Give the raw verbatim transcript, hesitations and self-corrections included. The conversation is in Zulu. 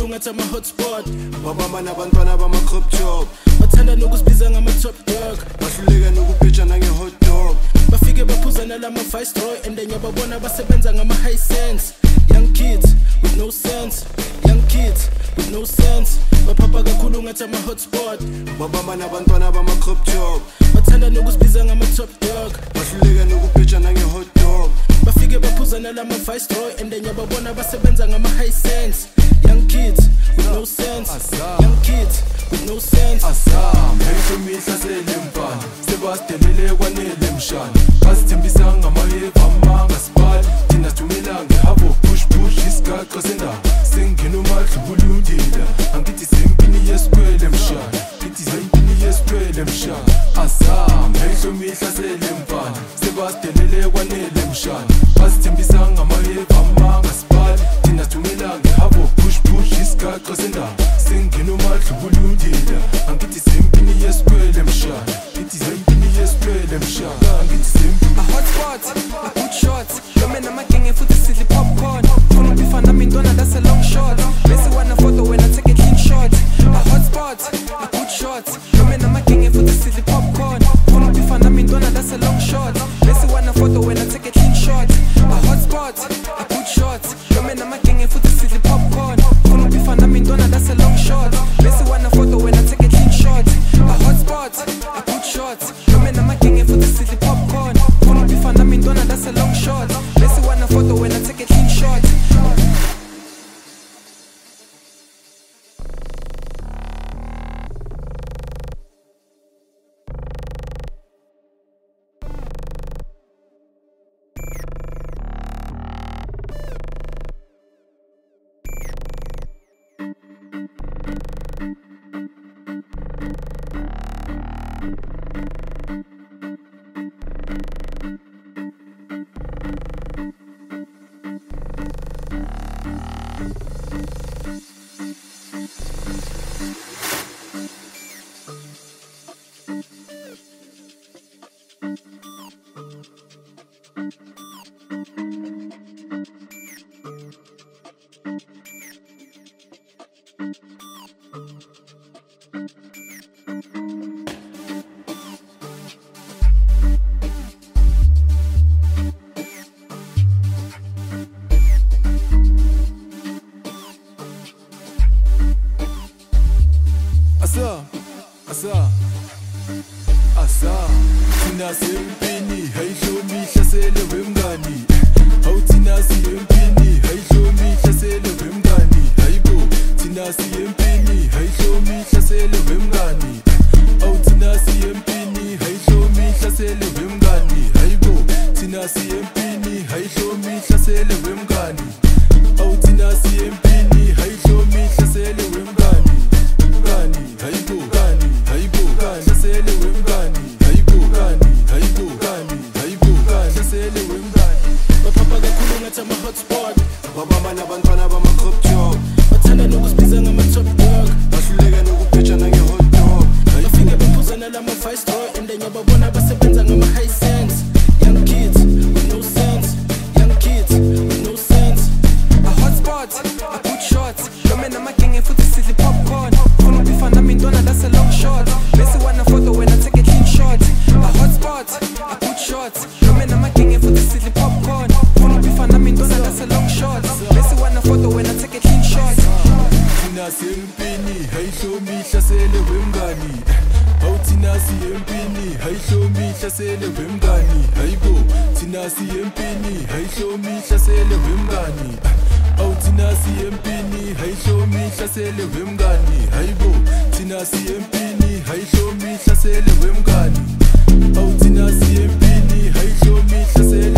kakhulu ngathi ama-hotspot babama nabantwana bama-crop top bathanda nokusibiza ngama-top dog bahluleka nokubheja nange-hot dog bafike baphuzana lama-viceroy and then yababona basebenza ngama-high sense young kids with no sense young kids with no sense baphapha kakhulu ngathi ama-hotspot babama nabantwana bama-crop top bathanda nokusibiza ngama-top dog bahluleka nokubheja nange-hot dog bafike baphuzana lama-viceroy and then yababona basebenza ngama-high sense young kids with no sense young kids with no sense Azam Heyisho mihla selempana Sebastidelele kwanele mshana Basithembisa ngamayeva amanga sipali Thina sithumela ngehabo push push isigaqa sendaba Sengena umadlubula undila Angithi sempini yesikwele mshana Ngithi sempini yesikwele mshana Azam Heyisho mihla selempana Sebastidelele kwanele mshana Basithembisa ngamayeva amanga sipali Thina sithumela ngehabo push push isigaqa sendaba Sengena umadlubula undila Angithi sempini yesikwele mshana Ngithi sempini yesikwele mshana Angithi sempini A hotspot, a good shot Lome namagenge futhi sidli popcorn Funa ukufana mintwana that's a long shot Bese wana photo when I take a clean shot A hotspot, a good shot Lome namagenge futhi sidli popcorn Funa ukufana mintwana that's a long shot Bese wana photo when I take a clean shot A hotspot, a good shot Lome namagenge futhi sidli popcorn Funa ukufana mintwana that's a long shot Bese wana photo when I take a clean shot A hotspot, a good shot Lome namagenge futhi sidli popcorn Funa ukufana mintwana that's a long shot Bese wana photo when I take a clean shot Asa, asa, asa Thina sempini, heyisho mihla sele wemngani Hawu thina siyempini, heyisho mihla sele wemngani Hayibo, thina siyempini, heyisho mihla sele wemngani Hawu thina siyempini, heyisho mihla sele wemngani Hayibo, thina siyempini, heyisho mihla sele wemngani Hawu thina siyempini, heyisho mihla sele wemngani Gani, hayibo, gani, hayibo, gani, hlasele wemngani Hayibo, gani, hayibo, gani, hayibo, gani, hlasele wemngani baphapha kakhulu ngathi ama-hotspot babama nabantwana bama-crop top bathanda nokusibiza ngama-top dog bahluleka nokubheja nange-hot dog bafike baphuzana lama-viceroy and then yababona basebenza ngama-high sense young kids with no sense young kids with no sense A hotspot, a good shot Lome namagenge futhi sidli popcorn Funa ukufana mintwana that's a long shot Bese wana photo when I take a clean shot A hotspot, a good shot Lome namagenge futhi sidli popcorn Funa ukufana mintwana that's a long shot Bese wana photo when I take a clean shot Thina sempini, heyisho mihla sele wemngani Hawu thina siyempini, heyisho mihla sele wemngani Hayibo, thina siyempini, heyisho mihla sele wemngani Hawu thina siyempini, heyisho mihla sele wemngani Hayibo, thina siyempini, heyisho mihla sele wemngani Hawu thina siyempini, heyisho mihla sele